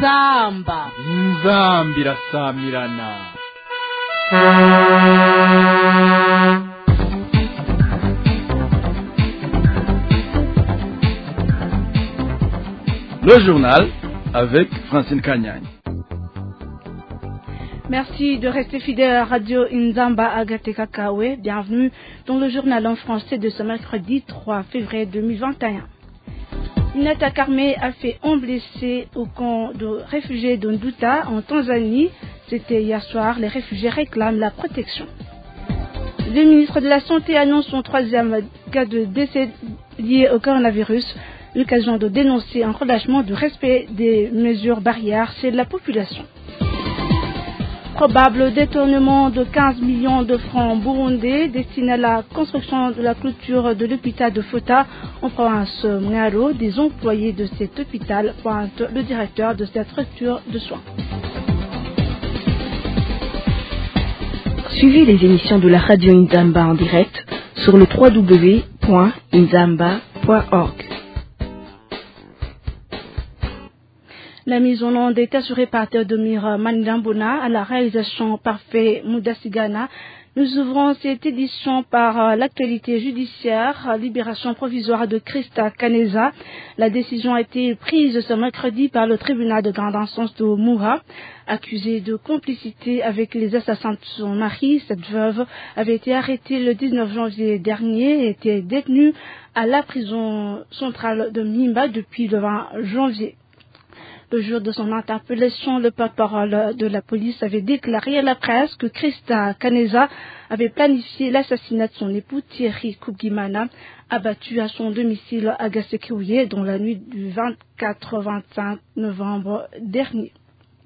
inzamba irasamirana. Le journal avec Francine Kanyagne. Merci de rester fidèle à Radio Inzamba Agate Kakawe. Bienvenue dans le journal en français de ce mercredi 3 février 2021. Une attaque armée a fait 11 blessés au camp de réfugiés de Nduta en Tanzanie. C'était hier soir. Les réfugiés réclament la protection. Le ministre de la Santé annonce son 3e cas de décès lié au coronavirus. L'occasion de dénoncer un relâchement du respect des mesures barrières chez la population. Probable détournement de 15 millions de francs burundais destinés à la construction de la clôture de l'hôpital de Fota en province Mwaro. Des employés de cet hôpital pointent le directeur de cette structure de soins. Suivez les émissions de la radio Inzamba en direct sur le www.inzamba.org. La mise en onde est assurée par Théodomir Mandambona à la réalisation parfait Moudasigana. Nous ouvrons cette édition par l'actualité judiciaire, libération provisoire de Christa Kaneza. La décision a été prise ce mercredi par le tribunal de grande instance de Moura. Accusée de complicité avec les assassins de son mari, cette veuve avait été arrêtée le 19 janvier dernier et était détenue à la prison centrale de Mimba depuis le 20 janvier. Le jour de son interpellation, le porte-parole de la police avait déclaré à la presse que Christa Kaneza avait planifié l'assassinat de son époux Thierry Kougimana, abattu à son domicile à Gasekouye dans la nuit du 24-25 novembre dernier.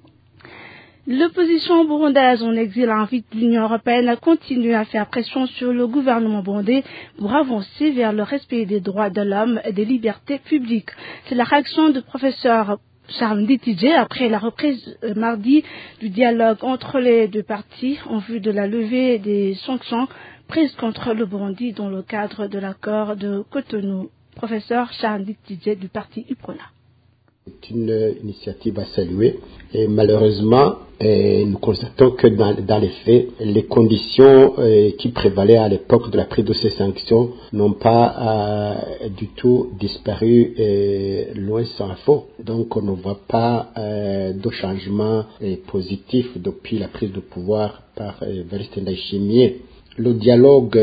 L'opposition burundaise en exil invite l'Union européenne à continuer à faire pression sur le gouvernement burundais pour avancer vers le respect des droits de l'homme et des libertés publiques. C'est la réaction du professeur Charles Nditije après la reprise mardi du dialogue entre les deux parties en vue de la levée des sanctions prises contre le Burundi dans le cadre de l'accord de Cotonou. Professeur Charles Nditije du parti UPRONA. C'est une initiative à saluer et malheureusement nous constatons que dans les faits les conditions qui prévalaient à l'époque de la prise de ces sanctions n'ont pas du tout disparu loin s'en faut. Donc on ne voit pas de changement positif depuis la prise de pouvoir par Evariste Ndayishimiye. Le dialogue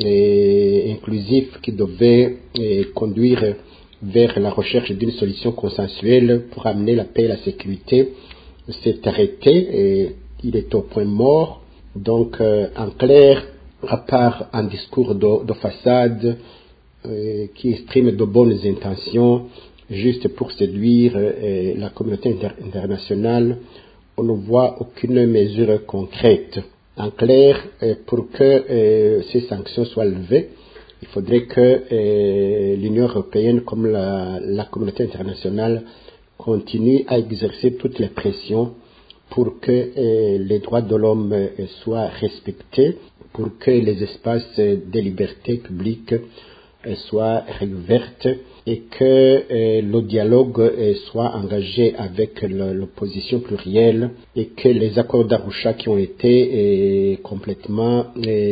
inclusif qui devait conduire vers la recherche d'une solution consensuelle pour amener la paix et la sécurité s'est arrêté et il est au point mort. Donc en clair, à part un discours de façade qui exprime de bonnes intentions juste pour séduire la communauté internationale, on ne voit aucune mesure concrète. En clair, pour que ces sanctions soient levées, il faudrait que l'Union européenne, comme la communauté internationale, continue à exercer toutes les pressions pour que les droits de l'homme soient respectés, pour que les espaces de liberté publique soient réouverts et que le dialogue soit engagé avec l'opposition plurielle et que les accords d'Arusha qui ont été complètement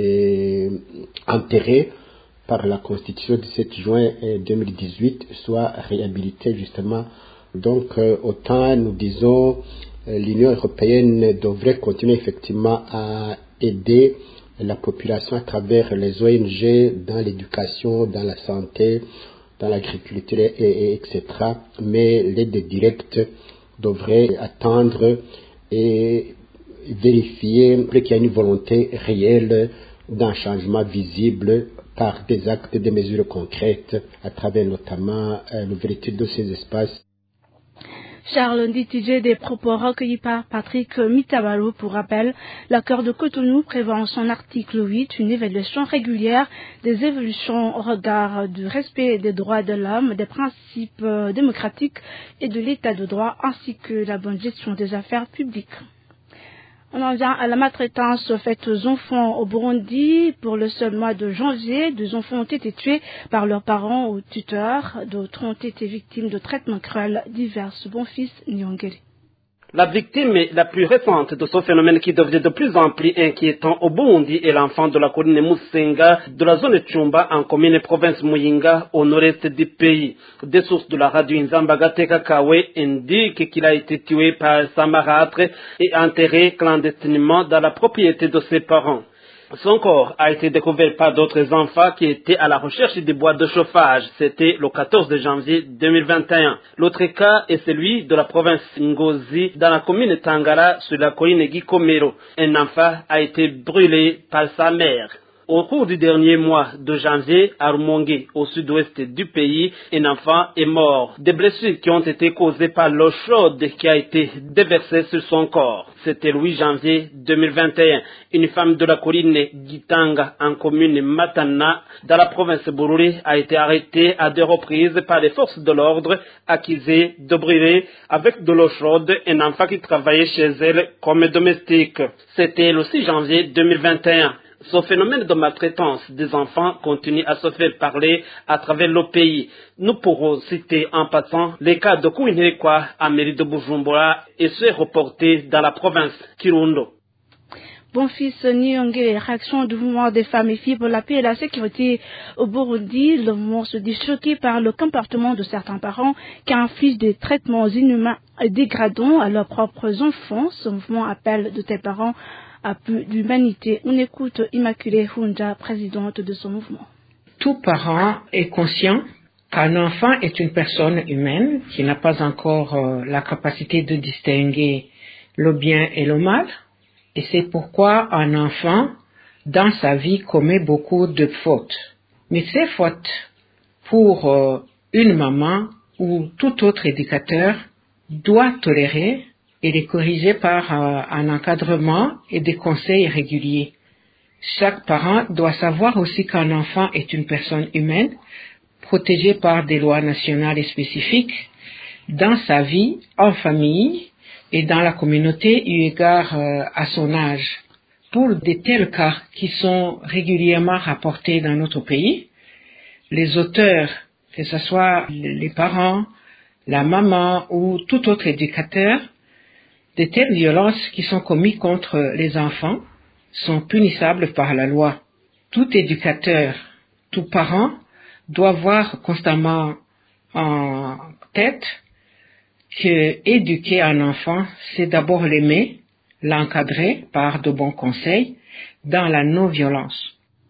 enterrés par la Constitution du 7 juin 2018 soit réhabilité justement. Donc autant nous disons l'Union européenne devrait continuer effectivement à aider la population à travers les ONG dans l'éducation, dans la santé, dans l'agriculture etc. Mais l'aide directe devrait attendre et vérifier qu'il y a une volonté réelle d'un changement visible par des actes, des mesures concrètes, à travers notamment l'ouverture de ces espaces. Charles Nditije, des propos recueillis par Patrick Mitabalo. Pour rappel, l'accord de Cotonou prévoit en son article 8 une évaluation régulière des évolutions au regard du respect des droits de l'homme, des principes démocratiques et de l'état de droit, ainsi que la bonne gestion des affaires publiques. On en vient à la maltraitance faite aux enfants au Burundi. Pour le seul mois de janvier, 2 enfants ont été tués par leurs parents ou tuteurs. D'autres ont été victimes de traitements cruels divers. Bonfils Nyongeli. La victime la plus récente de ce phénomène qui devient de plus en plus inquiétant au Burundi est l'enfant de la colline Musenga de la zone Tchumba en commune province Muyinga au nord-est du pays. Des sources de la radio Nzamba Gateka Kawe indiquent qu'il a été tué par sa marâtre et enterré clandestinement dans la propriété de ses parents. Son corps a été découvert par d'autres enfants qui étaient à la recherche des bois de chauffage. C'était le 14 janvier 2021. L'autre cas est celui de la province Ngozi dans la commune Tangara sur la colline Gikomero. Un enfant a été brûlé par sa mère. Au cours du dernier mois de janvier, à Rumonge, au sud-ouest du pays, un enfant est mort. Des blessures qui ont été causées par l'eau chaude qui a été déversée sur son corps. C'était le 8 janvier 2021. Une femme de la colline Gitanga, en commune Matana, dans la province Bururi, a été arrêtée à 2 reprises par les forces de l'ordre, accusée de brûler avec de l'eau chaude un enfant qui travaillait chez elle comme domestique. C'était le 6 janvier 2021. Ce phénomène de maltraitance des enfants continue à se faire parler à travers le pays. Nous pourrons citer en passant les cas de Kouinekwa à mairie de Bujumbura et ceux reportés dans la province Kirundo. Bonfils Nyonge, réaction du mouvement des femmes et filles pour la paix et la sécurité au Burundi. Le mouvement se dit choqué par le comportement de certains parents qui infligent des traitements inhumains et dégradants à leurs propres enfants. Ce mouvement appelle de tels parents à plus d'humanité. On écoute Immaculée Hunja, présidente de ce mouvement. Tout parent est conscient qu'un enfant est une personne humaine qui n'a pas encore la capacité de distinguer le bien et le mal. Et c'est pourquoi un enfant, dans sa vie, commet beaucoup de fautes. Mais ces fautes, pour une maman ou tout autre éducateur, doit tolérer et les corriger par un encadrement et des conseils réguliers. Chaque parent doit savoir aussi qu'un enfant est une personne humaine, protégée par des lois nationales et spécifiques, dans sa vie, en famille et dans la communauté eu égard à son âge. Pour de tels cas qui sont régulièrement rapportés dans notre pays, les auteurs, que ce soit les parents, la maman ou tout autre éducateur, de telles violences qui sont commises contre les enfants sont punissables par la loi. Tout éducateur, tout parent doit avoir constamment en tête que éduquer un enfant, c'est d'abord l'aimer, l'encadrer par de bons conseils dans la non-violence.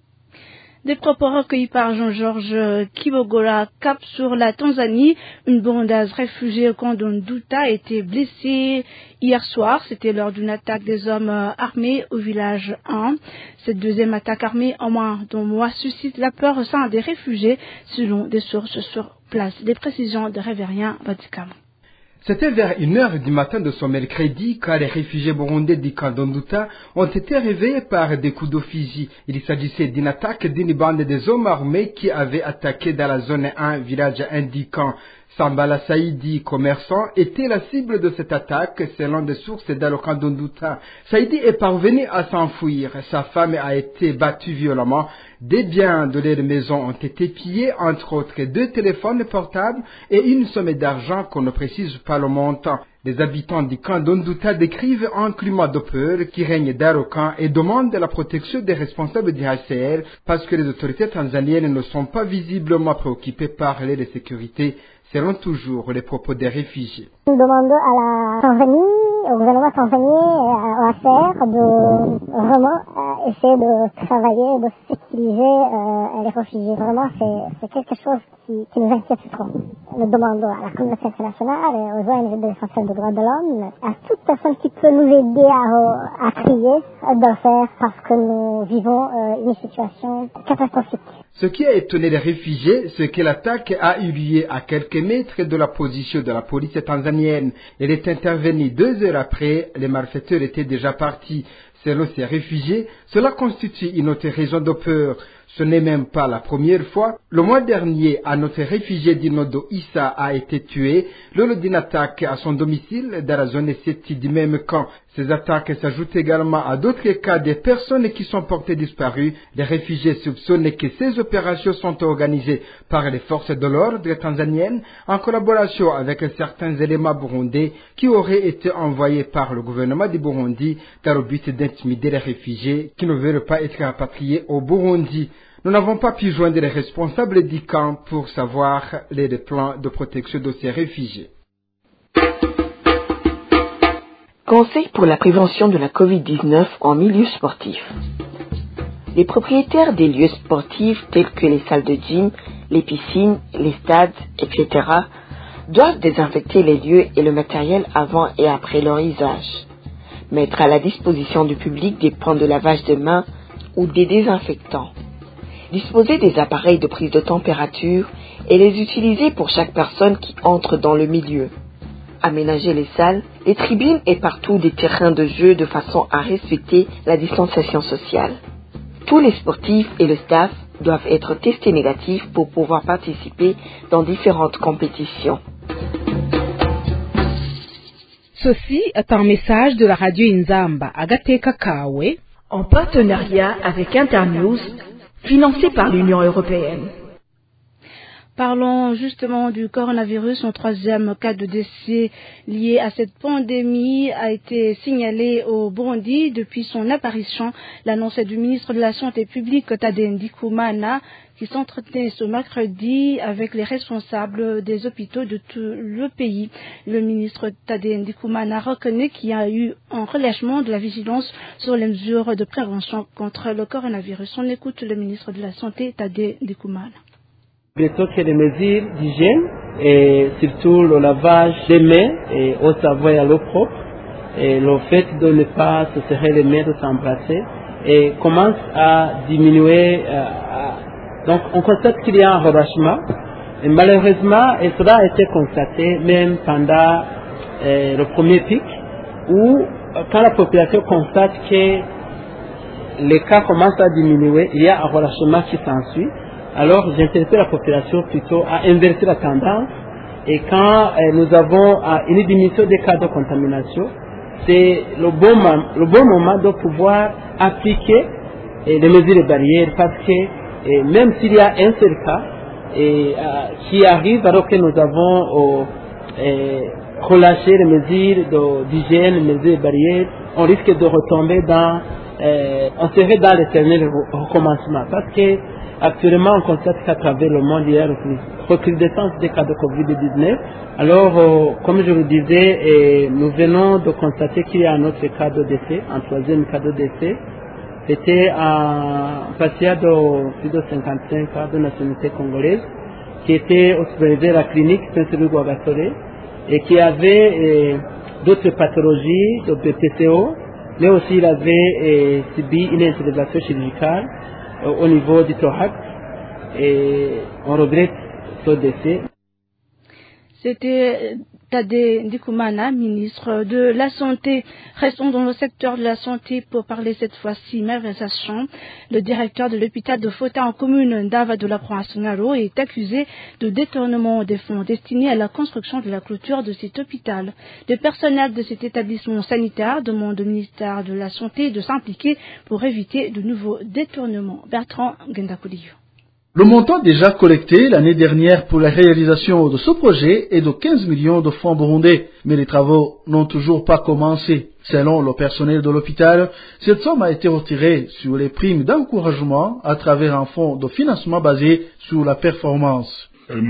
Des propos recueillis par Jean-Georges Kibogola, cap sur la Tanzanie. Une Burundaise réfugiée au camp d'Onduta a été blessée hier soir. C'était lors d'une attaque des hommes armés au village 1. Cette deuxième attaque armée en moins d'un mois suscite la peur au sein des réfugiés, selon des sources sur place. Des précisions de Révérien Vatican. C'était vers 1h du matin de ce mercredi quand les réfugiés burundais du camp d'Onduta ont été réveillés par des coups de fusil. Il s'agissait d'une attaque d'une bande des hommes armés qui avaient attaqué dans la zone 1, village indiquant Sambala Saïdi, commerçant, était la cible de cette attaque selon des sources dans le camp d'Onduta. Saïdi est parvenu à s'enfuir. Sa femme a été battue violemment. Des biens de leur maison ont été pillés, entre autres 2 téléphones portables et une somme d'argent qu'on ne précise pas le montant. Les habitants du camp d'Onduta décrivent un climat de peur qui règne dans le camp et demandent la protection des responsables du HCR parce que les autorités tanzaniennes ne sont pas visiblement préoccupées par les sécurité, selon toujours les propos des réfugiés. Nous demandons à la Tanzanie, au gouvernement tanzanien et au HCR de vraiment essayer de travailler, de sécuriser les réfugiés. Vraiment, c'est quelque chose qui nous inquiète trop. Nous demandons à la communauté internationale, aux ONG de défense des droits de l'homme, à toute personne qui peut nous aider à crier, de le faire parce que nous vivons une situation catastrophique. Ce qui a étonné les réfugiés, c'est que l'attaque a eu lieu à quelques mètres de la position de la police tanzanienne. Elle est intervenue 2 heures après, les malfaiteurs étaient déjà partis. Selon ces réfugiés, cela constitue une autre raison de peur. Ce n'est même pas la première fois. Le mois dernier, un autre réfugié d'Inodo Issa a été tué lors d'une attaque à son domicile dans la zone Seti du même camp. Ces attaques s'ajoutent également à d'autres cas de personnes qui sont portées disparues. Les réfugiés soupçonnent que ces opérations sont organisées par les forces de l'ordre tanzaniennes en collaboration avec certains éléments burundais qui auraient été envoyés par le gouvernement du Burundi dans le but d'intimider les réfugiés qui ne veulent pas être rapatriés au Burundi. Nous n'avons pas pu joindre les responsables du camp pour savoir les plans de protection de ces réfugiés. Conseil pour la prévention de la Covid-19 en milieu sportif. Les propriétaires des lieux sportifs tels que les salles de gym, les piscines, les stades, etc. doivent désinfecter les lieux et le matériel avant et après leur usage. Mettre à la disposition du public des points de lavage de mains ou des désinfectants. Disposer des appareils de prise de température et les utiliser pour chaque personne qui entre dans le milieu. Aménager les salles, les tribunes et partout des terrains de jeu de façon à respecter la distanciation sociale. Tous les sportifs et le staff doivent être testés négatifs pour pouvoir participer dans différentes compétitions. Ceci est un message de la radio Inzamba Agateka Kawe en partenariat avec Internews, financé par l'Union européenne. Parlons justement du coronavirus. Un troisième cas de décès lié à cette pandémie a été signalé au Burundi depuis son apparition. L'annonce du ministre de la Santé publique, Tadei Ndikumana, qui s'entretenait ce mercredi avec les responsables des hôpitaux de tout le pays. Le ministre Tadei Ndikumana reconnaît qu'il y a eu un relâchement de la vigilance sur les mesures de prévention contre le coronavirus. On écoute le ministre de la Santé, Tadei Ndikumana. Plutôt que les mesures d'hygiène et surtout le lavage des mains et au savon et à l'eau propre et le fait de ne pas se serrer les mains, de s'embrasser et commence à diminuer. Donc on constate qu'il y a un relâchement et malheureusement, et cela a été constaté même pendant le premier pic où quand la population constate que les cas commencent à diminuer, il y a un relâchement qui s'ensuit. Alors, j'interpelle la population plutôt à inverser la tendance et quand nous avons une diminution des cas de contamination, c'est le bon moment de pouvoir appliquer les mesures barrières parce que même s'il y a un seul cas qui arrive alors que nous avons relâché les mesures d'hygiène, les mesures barrières, on risque de retomber on serait dans l'éternel recommencement parce que actuellement, on constate qu'à travers le monde, il y a une recrudescence des cas de Covid-19. Alors, comme je vous disais, nous venons de constater qu'il y a un autre cas de décès, un troisième cas de décès. C'était un patient de plus de 55 ans de nationalité congolaise qui était hospitalisé à la clinique Saint-Louis-Guagasore et qui avait d'autres pathologies de BPCO, mais aussi il avait subi une intervention chirurgicale au niveau du thorax et on regrette ce décès. C'était Tadei Ndikumana, ministre de la Santé. Restons dans le secteur de la santé pour parler cette fois-ci malversation. Le directeur de l'hôpital de Fota en commune d'Ava de la province Naro est accusé de détournement des fonds destinés à la construction de la clôture de cet hôpital. Le personnel de cet établissement sanitaire demande au ministère de la Santé de s'impliquer pour éviter de nouveaux détournements. Bertrand Gendakuliyo. Le montant déjà collecté l'année dernière pour la réalisation de ce projet est de 15 millions de francs burundais, mais les travaux n'ont toujours pas commencé. Selon le personnel de l'hôpital, cette somme a été retirée sur les primes d'encouragement à travers un fonds de financement basé sur la performance.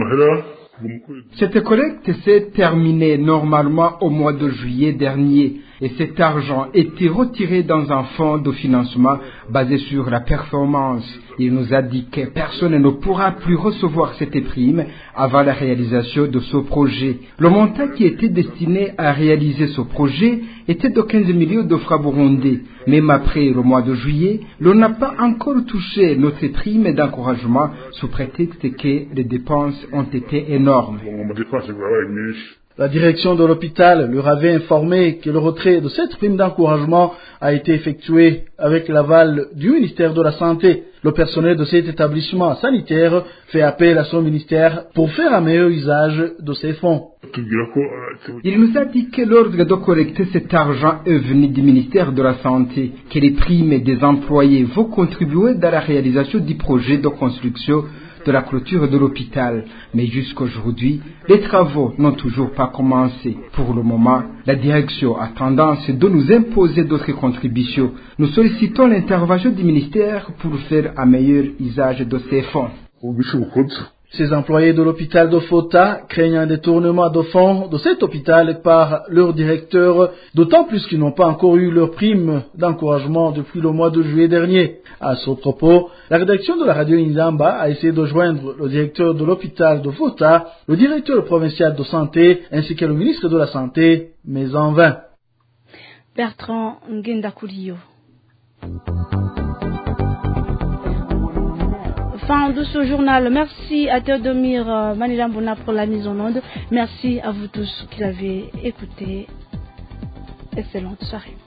Cette collecte s'est terminée normalement au mois de juillet dernier et cet argent était retiré dans un fonds de financement basé sur la performance. Il nous a dit que personne ne pourra plus recevoir cette prime avant la réalisation de ce projet. Le montant qui était destiné à réaliser ce projet était de 15 millions de francs burundais. Même après le mois de juillet, l'on n'a pas encore touché notre prime d'encouragement sous prétexte que les dépenses ont été énormes. La direction de l'hôpital leur avait informé que le retrait de cette prime d'encouragement a été effectué avec l'aval du ministère de la Santé. Le personnel de cet établissement sanitaire fait appel à son ministère pour faire un meilleur usage de ces fonds. Il nous a dit que l'ordre de collecter cet argent est venu du ministère de la Santé, que les primes des employés vont contribuer dans la réalisation du projet de construction de la clôture de l'hôpital. Mais jusqu'aujourd'hui, les travaux n'ont toujours pas commencé. Pour le moment, la direction a tendance de nous imposer d'autres contributions. Nous sollicitons l'intervention du ministère pour faire un meilleur usage de ces fonds. Ces employés de l'hôpital de Fota craignent un détournement de fonds de cet hôpital par leur directeur, d'autant plus qu'ils n'ont pas encore eu leur prime d'encouragement depuis le mois de juillet dernier. À ce propos, la rédaction de la radio Inzamba a essayé de joindre le directeur de l'hôpital de Fota, le directeur provincial de santé ainsi que le ministre de la Santé, mais en vain. Bertrand Ngendakurio. Fin de ce journal. Merci à Théodomir Manilambona pour la mise en onde. Merci à vous tous qui l'avez écouté. Excellente soirée.